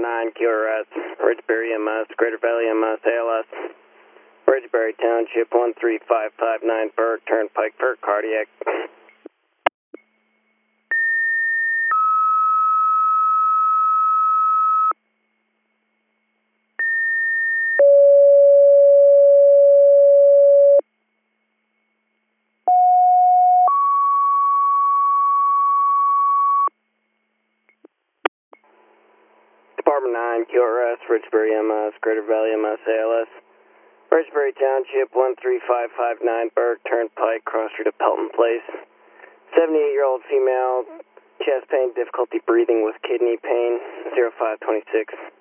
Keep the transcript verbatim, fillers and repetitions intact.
nine, Q R S, Ridgeberry M S, Greater Valley M S, A L S, Ridgeberry Township, one three five five nine, Burke Turnpike for cardiac. Department nine, Q R S, Ridgeberry M S, Greater Valley M S, A L S, Ridgeberry Township, one three five five nine, Burke Turnpike, cross street of Pelton Place. seventy-eight-year-old female, chest pain, difficulty breathing with kidney pain, zero five twenty-six.